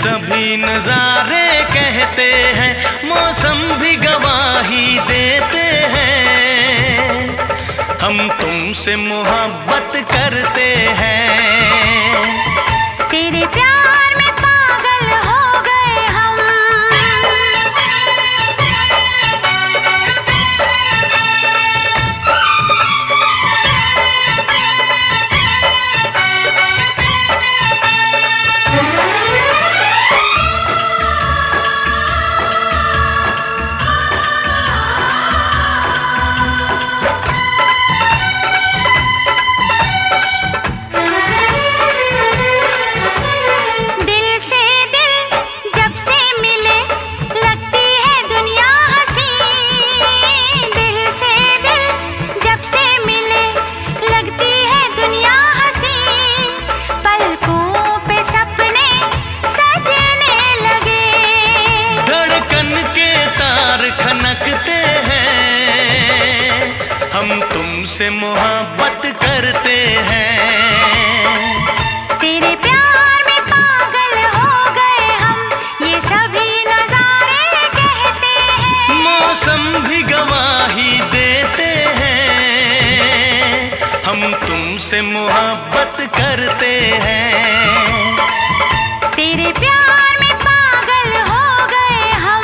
सभी नजारे कहते हैं, मौसम भी गवाही देते हैं। हम तुमसे मोहब्बत करते हैं। तेरे प्यार में पागल हो गए हम। हम तुमसे मोहब्बत करते हैं। तेरे प्यार में पागल हो गए हम, ये सभी नजारे कहते हैं। मौसम भी गवाही देते हैं। हम तुमसे मोहब्बत करते हैं। तेरे प्यार में पागल हो गए हम।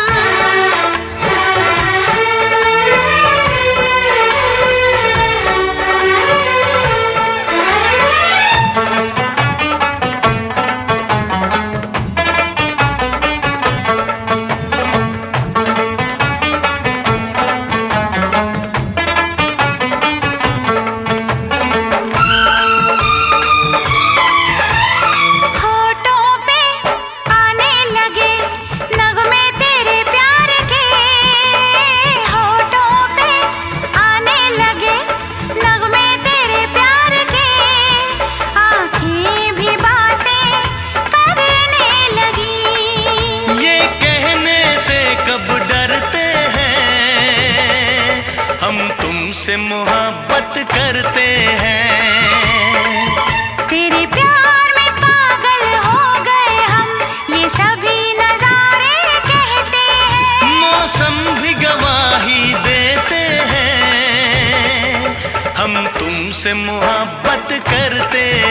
कब डरते हैं, हम तुमसे मोहब्बत करते हैं। तेरे प्यार में पागल हो गए हम, ये सभी नजारे कहते हैं। मौसम भी गवाही देते हैं। हम तुमसे मोहब्बत करते